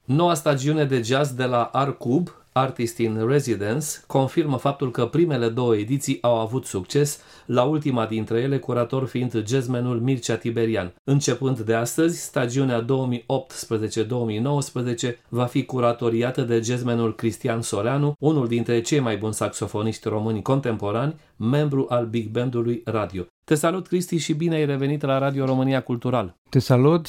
Noua stagiune de jazz de la Arcub, Artist in Residence, confirmă faptul că primele două ediții au avut succes, la ultima dintre ele curator fiind jazzmenul Mircea Tiberian. Începând de astăzi, stagiunea 2018-2019 va fi curatoriată de jazzmenul Cristian Soleanu, unul dintre cei mai buni saxofoniști români contemporani, membru al Big Bandului Radio. Te salut, Cristi, și bine ai revenit la Radio România Cultural. Te salut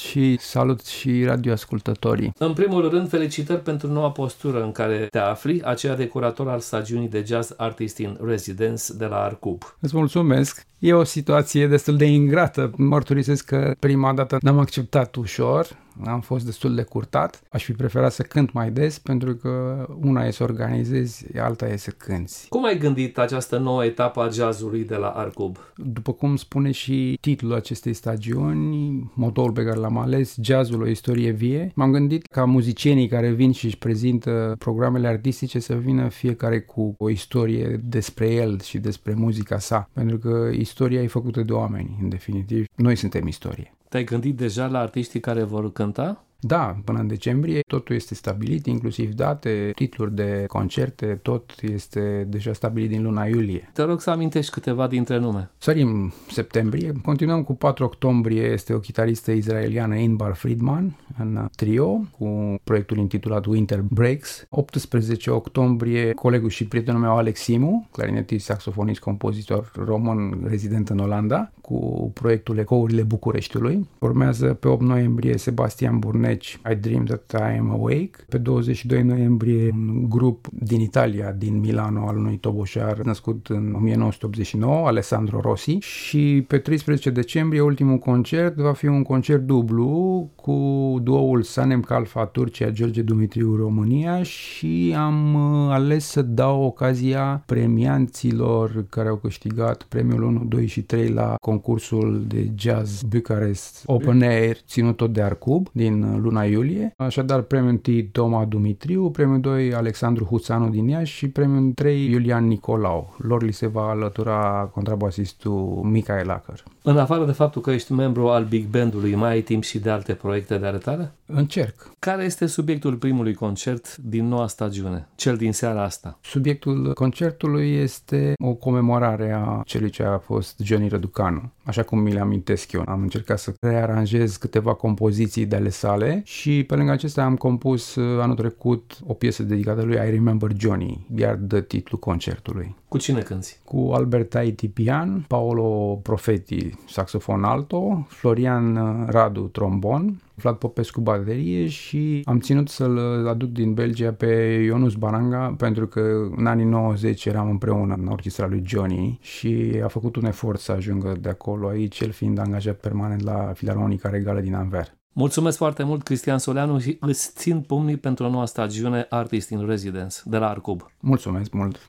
și radioascultătorii. În primul rând, felicitări pentru noua postură în care te afli, aceea de curator al stagiunii de jazz Artist in Residence de la Arcub. Îți mulțumesc. E o situație destul de ingrată. Mărturisesc că prima dată n-am acceptat ușor, am fost destul de curtat. Aș fi preferat să cânt mai des, pentru că una e să organizezi, alta e să cânți. Cum ai gândit această nouă etapă a jazzului de la Arcub? După cum spune și titlul acestei stagiuni, motoul pe care l-am ales, jazzul, o istorie vie, m-am gândit ca muzicienii care vin și își prezintă programele artistice să vină fiecare cu o istorie despre el și despre muzica sa, pentru că istoria e făcută de oameni, în definitiv. Noi suntem istorie. Te-ai gândit deja la artiștii care vor cânta? Da, până în decembrie totul este stabilit, inclusiv date, titluri de concerte, tot este deja stabilit din luna iulie. Te rog să amintești câteva dintre nume. Sărim septembrie, continuăm cu 4 octombrie, este o chitaristă izraeliană, Inbar Friedman, în trio, cu proiectul intitulat Winter Breaks. 18 octombrie, colegul și prietenul meu Alex Simu, clarinetist, saxofonist, compozitor român rezident în Olanda, cu proiectul Ecourile Bucureștiului. Urmează pe 8 noiembrie Sebastian Burneci, I Dream That I Am Awake. Pe 22 noiembrie un grup din Italia, din Milano, al unui toboșar născut în 1989, Alessandro Rossi. Și pe 13 decembrie, ultimul concert, va fi un concert dublu cu duoul Sanem Kalfa Turcia, George Dumitriu România, și am ales să dau ocazia premianților care au câștigat premiul 1, 2 și 3 la concursul de jazz Bucharest Open Air, ținut tot de Arcub, din luna iulie. Așadar, premiul 1 Toma Dumitriu, premiul 2 Alexandru Huțanu din Iași și premiul 3 Iulian Nicolau. Lor li se va alătura contrabasistul Michael Acker. În afară de faptul că ești membru al Big Bandului, mai ai timp și de alte proiecte de arătare? Încerc. Care este subiectul primului concert din noua stagiune, cel din seara asta? Subiectul concertului este o comemorare a celui ce a fost Johnny Răducanu, așa cum mi le amintesc eu. Am încercat să rearanjez câteva compoziții de ale sale și pe lângă acestea am compus anul trecut o piesă dedicată lui I Remember Johnny, iar dă titlul concertului. Cu cine cânti? Cu Albertai pian, Paolo Profeti saxofon alto, Florian Radu trombon, Vlad Popescu baterie și am ținut să-l aduc din Belgia pe Ionus Baranga, pentru că în anii 90 eram împreună în orchestra lui Johnny și a făcut un efort să ajungă de acolo aici, el fiind angajat permanent la Filarmonica Regală din Anvers. Mulțumesc foarte mult, Cristian Soleanu, și îți țin pumnii pentru noua stagiune Artist in Residence de la Arcub. Mulțumesc mult!